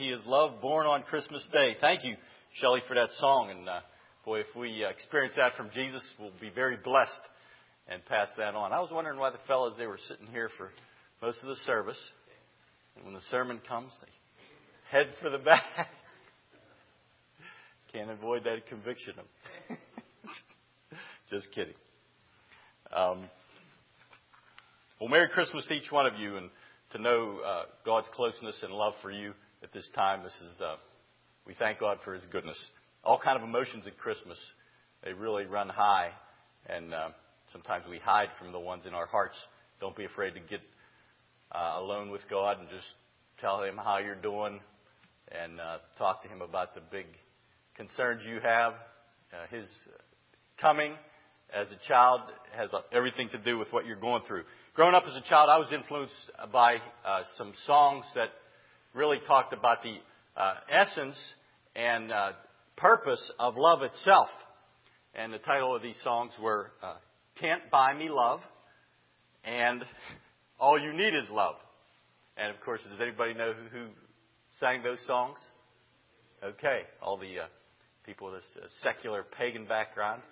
He is love, born on Christmas Day. Thank you, Shelley, for that song. And boy, if we experience that from Jesus, we'll be very blessed and pass that on. I was wondering why the fellas, they were sitting here for most of the service. And when the sermon comes, they head for the back. Can't avoid that conviction. Just kidding. Well, Merry Christmas to each one of you, and to know God's closeness and love for you at this time. We thank God for His goodness. All kind of emotions at Christmas, they really run high, and sometimes we hide from the ones in our hearts. Don't be afraid to get alone with God and just tell Him how you're doing, and talk to Him about the big concerns you have. His coming as a child has everything to do with what you're going through. Growing up as a child, I was influenced by some songs that really talked about the essence and purpose of love itself. And the title of these songs were Can't Buy Me Love and All You Need Is Love. And of course, does anybody know who sang those songs? Okay, all the people with a secular pagan background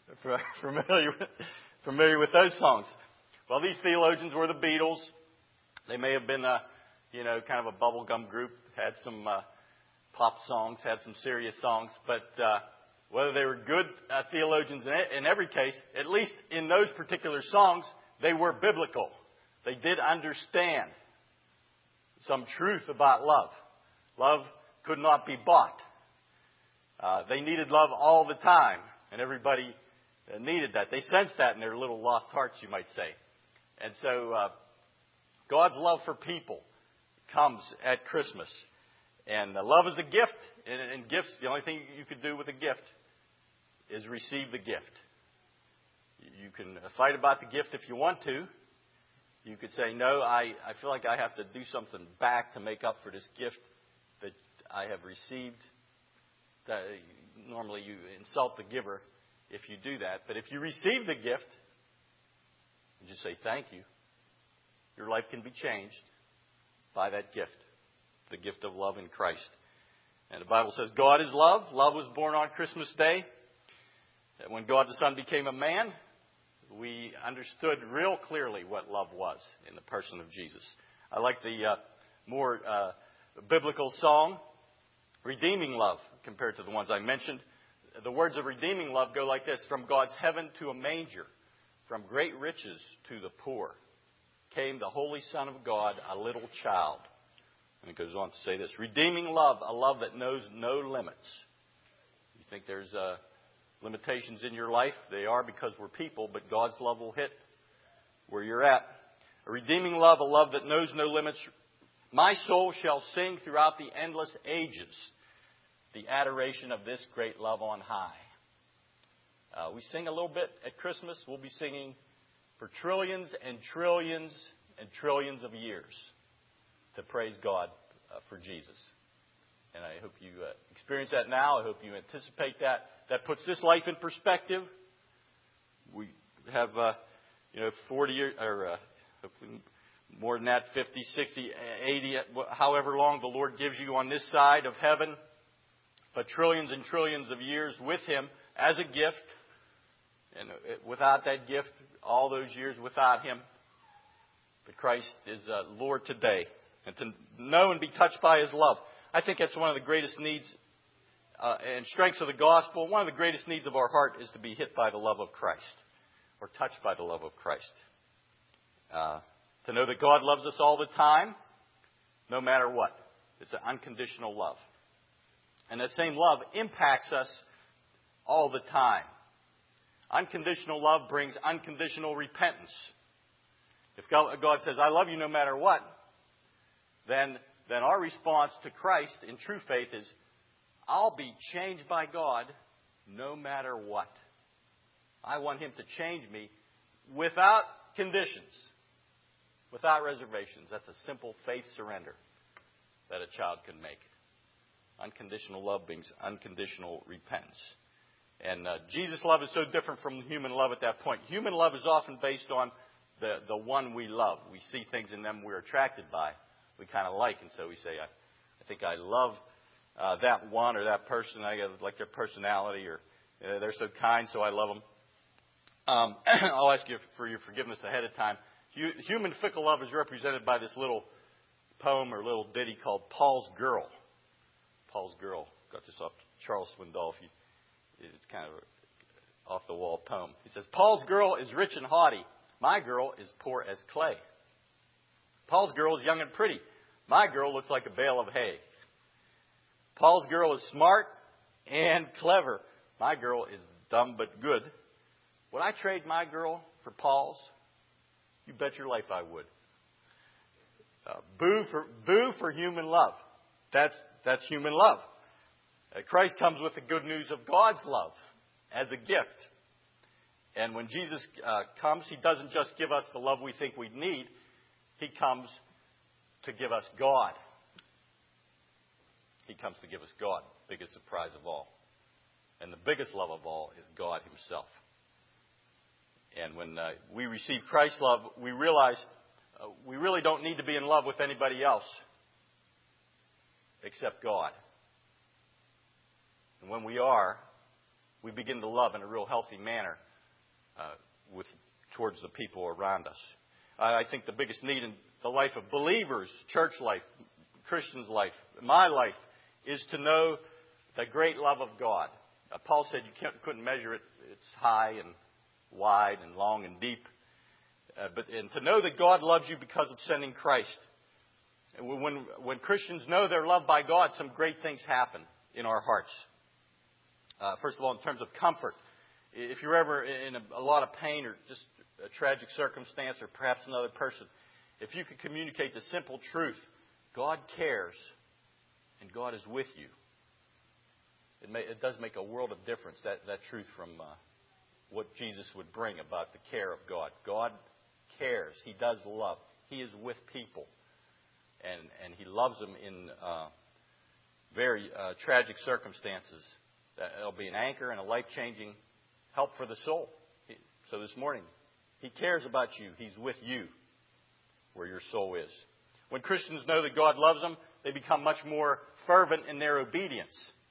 familiar with those songs. Well, these theologians were the Beatles. They may have been kind of a bubblegum group, had some pop songs, had some serious songs, but whether they were good theologians in every case, at least in those particular songs, they were biblical. They did understand some truth about love. Love could not be bought. They needed love all the time, and everybody needed that. They sensed that in their little lost hearts, you might say. And so God's love for people comes at Christmas. And love is a gift. And gifts, the only thing you could do with a gift is receive the gift. You can fight about the gift if you want to. You could say, no, I feel like I have to do something back to make up for this gift that I have received. Normally you insult the giver if you do that. But if you receive the gift, and just say thank you, your life can be changed by that gift, the gift of love in Christ. And the Bible says God is love. Love was born on Christmas Day. That when God the Son became a man, we understood real clearly what love was in the person of Jesus. I like the more biblical song, Redeeming Love, compared to the ones I mentioned. The words of redeeming love go like this: from God's heaven to a manger, from great riches to the poor, came the Holy Son of God, a little child. And it goes on to say this: redeeming love, a love that knows no limits. You think there's limitations in your life? They are, because we're people, but God's love will hit where you're at. A redeeming love, a love that knows no limits. My soul shall sing throughout the endless ages the adoration of this great love on high. We sing a little bit at Christmas. We'll be singing for trillions and trillions and trillions of years to praise God for Jesus. And I hope you experience that now. I hope you anticipate that. That puts this life in perspective. We have, 40 years, or hopefully more than that, 50, 60, 80, however long the Lord gives you on this side of heaven. But trillions and trillions of years with Him as a gift. And without that gift, all those years without Him. But Christ is Lord today. And to know and be touched by His love. I think that's one of the greatest needs and strengths of the gospel. One of the greatest needs of our heart is to be hit by the love of Christ. Or touched by the love of Christ. To know that God loves us all the time, no matter what. It's an unconditional love. And that same love impacts us all the time. Unconditional love brings unconditional repentance. If God says, I love you no matter what, then our response to Christ in true faith is, I'll be changed by God no matter what. I want Him to change me without conditions, without reservations. That's a simple faith surrender that a child can make. Unconditional love brings unconditional repentance. And Jesus' love is so different from human love at that point. Human love is often based on the one we love. We see things in them we're attracted by, we kind of like, and so we say, I think I love that one or that person. I like their personality, or they're so kind, so I love them. I'll ask you for your forgiveness ahead of time. Human fickle love is represented by this little poem or little ditty called Paul's Girl. Paul's Girl. Got this off Charles Swindoll. It's kind of an off-the-wall poem. He says, Paul's girl is rich and haughty. My girl is poor as clay. Paul's girl is young and pretty. My girl looks like a bale of hay. Paul's girl is smart and clever. My girl is dumb but good. Would I trade my girl for Paul's? You bet your life I would. Boo for human love. That's human love. Christ comes with the good news of God's love as a gift. And when Jesus comes, He doesn't just give us the love we think we need. He comes to give us God. He comes to give us God, biggest surprise of all. And the biggest love of all is God Himself. And when we receive Christ's love, we realize we really don't need to be in love with anybody else except God. And when we are, we begin to love in a real healthy manner towards the people around us. I think the biggest need in the life of believers, church life, Christians' life, my life, is to know the great love of God. Paul said you couldn't measure it. It's high and wide and long and deep. And to know that God loves you because of sending Christ. And when Christians know they're loved by God, some great things happen in our hearts. First of all, in terms of comfort. If you're ever in a lot of pain or just a tragic circumstance or perhaps another person, if you could communicate the simple truth, God cares and God is with you. It does make a world of difference, that truth from what Jesus would bring about the care of God. God cares. He does love. He is with people. And He loves them in very tragic circumstances. There'll be an anchor and a life-changing help for the soul. So this morning, He cares about you. He's with you where your soul is. When Christians know that God loves them, they become much more fervent in their obedience.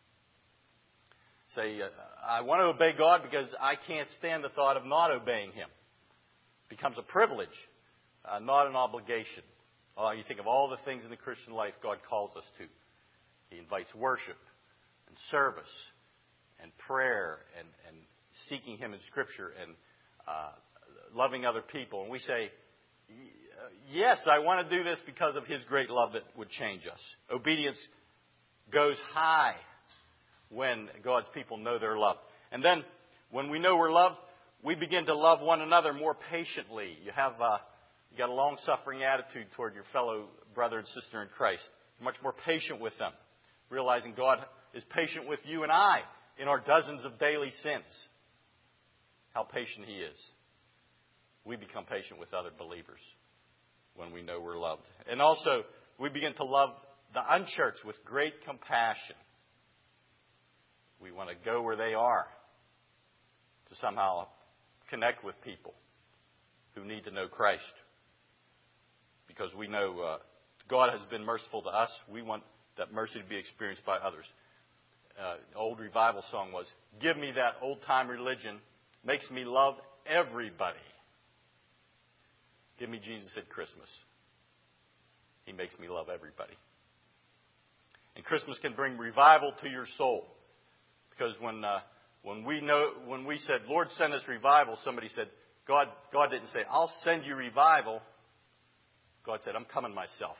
Say, I want to obey God because I can't stand the thought of not obeying Him. It becomes a privilege, not an obligation. You think of all the things in the Christian life God calls us to. He invites worship and service and prayer and seeking Him in Scripture and loving other people. And we say, yes, I want to do this because of His great love that would change us. Obedience goes high when God's people know they're loved. And then when we know we're loved, we begin to love one another more patiently. You got a long-suffering attitude toward your fellow brother and sister in Christ. You're much more patient with them, realizing God is patient with you and I in our dozens of daily sins. How patient He is. We become patient with other believers when we know we're loved. And also, we begin to love the unchurched with great compassion. We want to go where they are to somehow connect with people who need to know Christ. Because we know God has been merciful to us. We want that mercy to be experienced by others. An old revival song was, give me that old-time religion, makes me love everybody. Give me Jesus at Christmas. He makes me love everybody. And Christmas can bring revival to your soul. Because when we said, Lord, send us revival, somebody said, God didn't say, I'll send you revival. God said, I'm coming myself.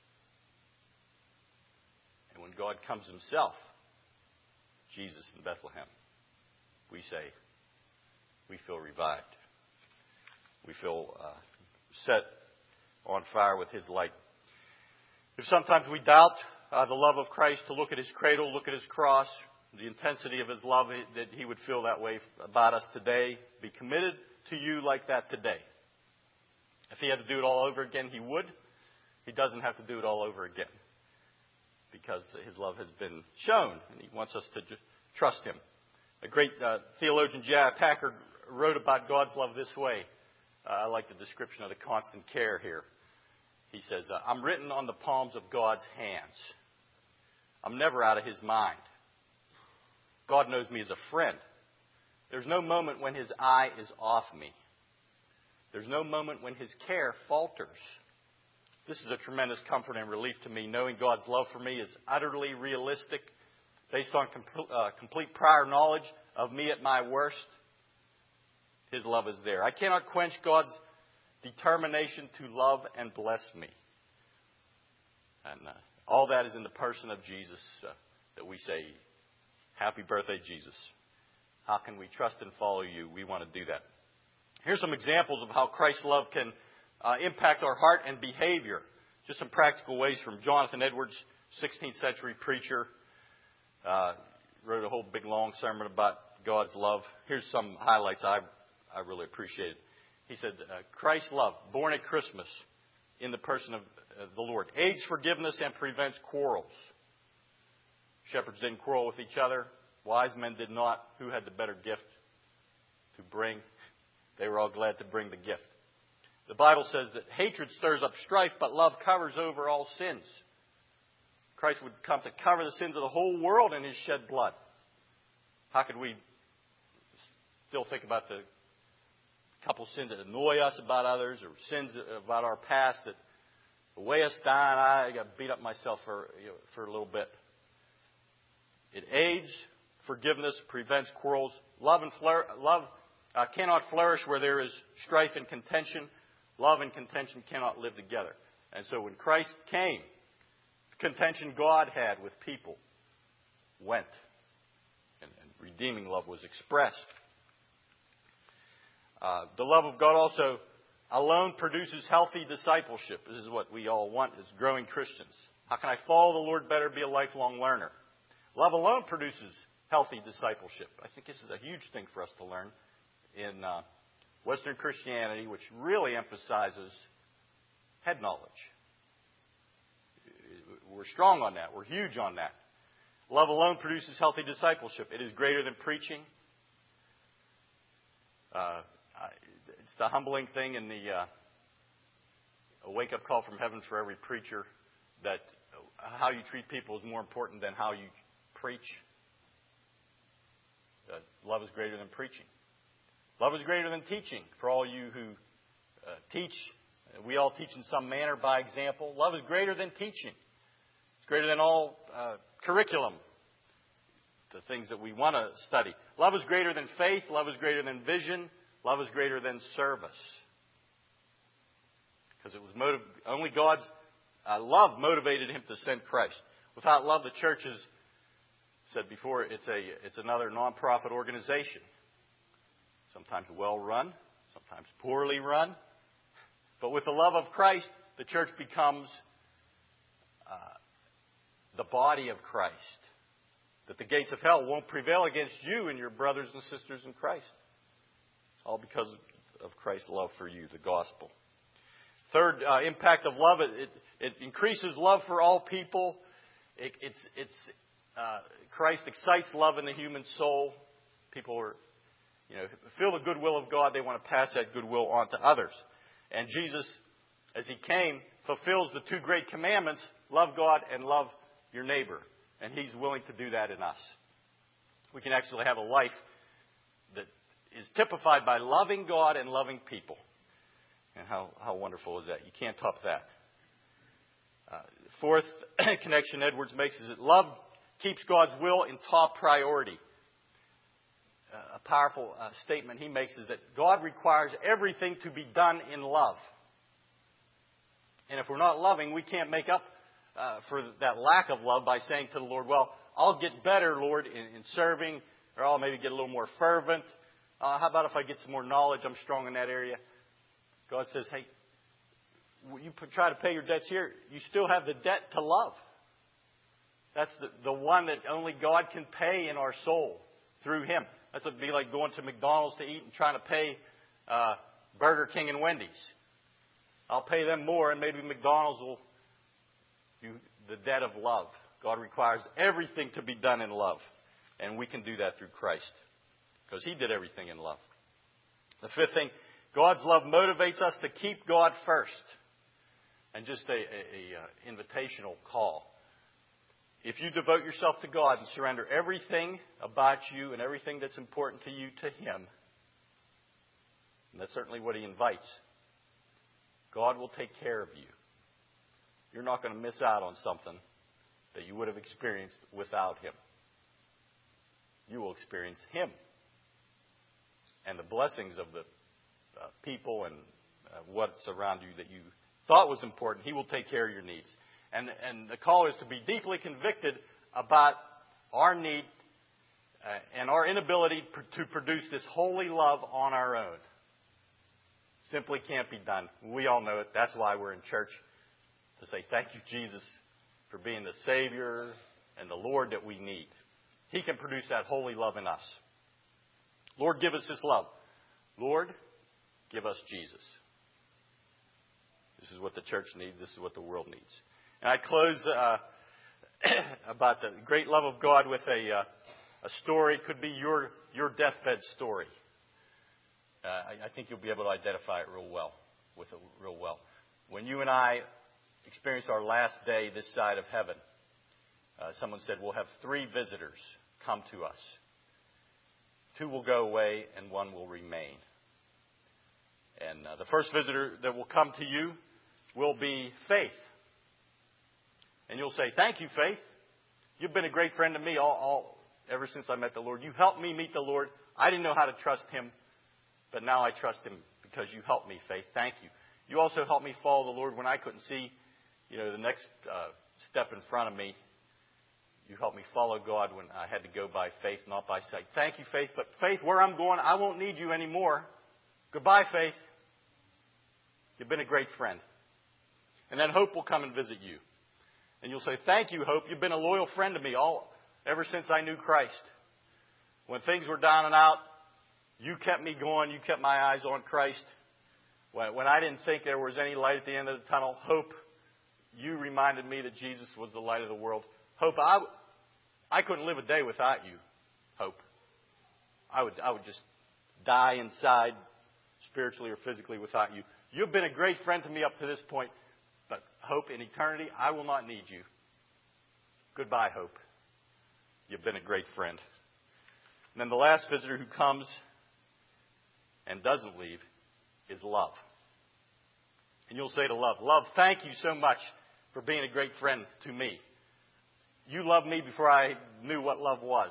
And when God comes Himself, Jesus in Bethlehem, we say, we feel revived. We feel set on fire with His light. If sometimes we doubt the love of Christ, to look at His cradle, look at His cross, the intensity of His love, that He would feel that way about us today. Be committed to you like that today. If He had to do it all over again, He would. He doesn't have to do it all over again. Because His love has been shown, and He wants us to trust Him. A great theologian, J.I. Packer, wrote about God's love this way. I like the description of the constant care here. He says, I'm written on the palms of God's hands. I'm never out of His mind. God knows me as a friend. There's no moment when His eye is off me. There's no moment when His care falters. This is a tremendous comfort and relief to me. Knowing God's love for me is utterly realistic, based on complete prior knowledge of me at my worst. His love is there. I cannot quench God's determination to love and bless me. And all that is in the person of Jesus that we say, happy birthday, Jesus. How can we trust and follow you? We want to do that. Here's some examples of how Christ's love can impact our heart and behavior. Just some practical ways from Jonathan Edwards, 16th century preacher. Wrote a whole big long sermon about God's love. Here's some highlights I really appreciated. He said, Christ's love, born at Christmas in the person of the Lord, aids forgiveness and prevents quarrels. Shepherds didn't quarrel with each other. Wise men did not. Who had the better gift to bring? They were all glad to bring the gift. The Bible says that hatred stirs up strife, but love covers over all sins. Christ would come to cover the sins of the whole world in His shed blood. How could we still think about the couple sins that annoy us about others, or sins about our past that weigh us down? I got beat up myself for a little bit. It aids forgiveness, prevents quarrels. Love cannot flourish where there is strife and contention. Love and contention cannot live together. And so when Christ came, the contention God had with people went. And redeeming love was expressed. The love of God also alone produces healthy discipleship. This is what we all want as growing Christians. How can I follow the Lord better, be a lifelong learner? Love alone produces healthy discipleship. I think this is a huge thing for us to learn in Western Christianity, which really emphasizes head knowledge. We're strong on that. We're huge on that. Love alone produces healthy discipleship. It is greater than preaching. It's the humbling thing in a wake-up call from heaven for every preacher that how you treat people is more important than how you preach. Love is greater than preaching. Love is greater than teaching. For all you who teach, we all teach in some manner by example. Love is greater than teaching. It's greater than all curriculum, the things that we want to study. Love is greater than faith. Love is greater than vision. Love is greater than service. Because it was only God's love motivated Him to send Christ. Without love, the church is, said before, it's another non-profit organization. Sometimes well run, sometimes poorly run. But with the love of Christ, the church becomes the body of Christ. That the gates of hell won't prevail against you and your brothers and sisters in Christ. It's all because of Christ's love for you, the gospel. Third impact of love, it increases love for all people. Christ excites love in the human soul. People are, feel the goodwill of God. They want to pass that goodwill on to others. And Jesus, as He came, fulfills the two great commandments: love God and love your neighbor. And He's willing to do that in us. We can actually have a life that is typified by loving God and loving people. And how wonderful is that? You can't top that. Fourth connection Edwards makes is that love keeps God's will in top priority. A powerful statement he makes is that God requires everything to be done in love. And if we're not loving, we can't make up for that lack of love by saying to the Lord, well, I'll get better, Lord, in serving, or I'll maybe get a little more fervent. How about if I get some more knowledge? I'm strong in that area. God says, hey, you try to pay your debts here. You still have the debt to love. That's the one that only God can pay in our soul through Him. That's what it'd be like going to McDonald's to eat and trying to pay Burger King and Wendy's. I'll pay them more, and maybe McDonald's will do the debt of love. God requires everything to be done in love. And we can do that through Christ, because He did everything in love. The fifth thing, God's love motivates us to keep God first. And just a invitational call. if you devote yourself to God and surrender everything about you and everything that's important to you to Him, and that's certainly what He invites, God will take care of you. You're not going to miss out on something that you would have experienced without Him. You will experience Him. And the blessings of the people and what's around you that you thought was important, He will take care of your needs. And the call is to be deeply convicted about our need and our inability to produce this holy love on our own. Simply can't be done. We all know it. That's why we're in church, to say thank you, Jesus, for being the Savior and the Lord that we need. He can produce that holy love in us. Lord, give us this love. Lord, give us Jesus. This is what the church needs. This is what the world needs. And I close about the great love of God with a story. It could be your deathbed story. I think you'll be able to identify it real well. When you and I experience our last day this side of heaven, someone said we'll have 3 visitors come to us. 2 will go away and 1 will remain. And the first visitor that will come to you will be Faith. And you'll say, thank you, Faith. You've been a great friend to me ever since I met the Lord. You helped me meet the Lord. I didn't know how to trust Him, but now I trust Him because you helped me, Faith. Thank you. You also helped me follow the Lord when I couldn't see, the next step in front of me. You helped me follow God when I had to go by faith, not by sight. Thank you, Faith. But Faith, where I'm going, I won't need you anymore. Goodbye, Faith. You've been a great friend. And then Hope will come and visit you. And you'll say, thank you, Hope. You've been a loyal friend to me ever since I knew Christ. When things were down and out, you kept me going. You kept my eyes on Christ. When I didn't think there was any light at the end of the tunnel, Hope, you reminded me that Jesus was the light of the world. Hope, I couldn't live a day without you, Hope. I would just die inside, spiritually or physically, without you. You've been a great friend to me up to this point, but Hope, in eternity, I will not need you. Goodbye, Hope. You've been a great friend. And then the last visitor who comes and doesn't leave is Love. And you'll say to Love, Love, thank you so much for being a great friend to me. You loved me before I knew what love was.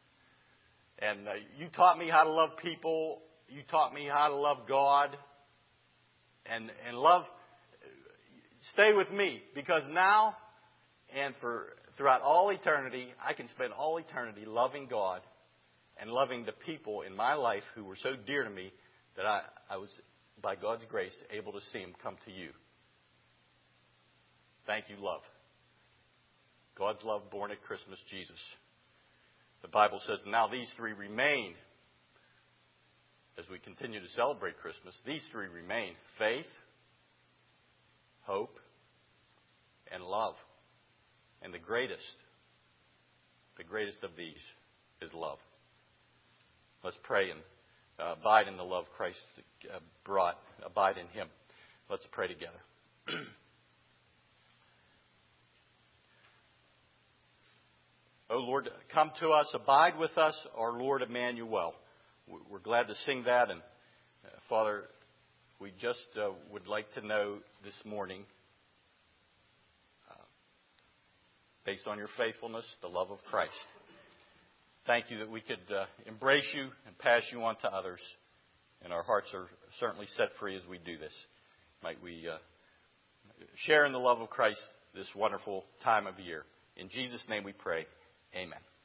And you taught me how to love people. You taught me how to love God. And Love, stay with me, because now and throughout all eternity, I can spend all eternity loving God and loving the people in my life who were so dear to me that I was, by God's grace, able to see them come to you. Thank you, Love. God's love born at Christmas, Jesus. The Bible says, now these 3 remain. As we continue to celebrate Christmas, these 3 remain: faith, hope, and love. And the greatest of these is love. Let's pray and abide in the love Christ brought. Abide in Him. Let's pray together. O Lord, come to us, abide with us, our Lord Emmanuel. We're glad to sing that. And Father, we just would like to know this morning, based on your faithfulness, the love of Christ. Thank you that we could embrace you and pass you on to others. And our hearts are certainly set free as we do this. Might we share in the love of Christ this wonderful time of year. In Jesus' name we pray. Amen.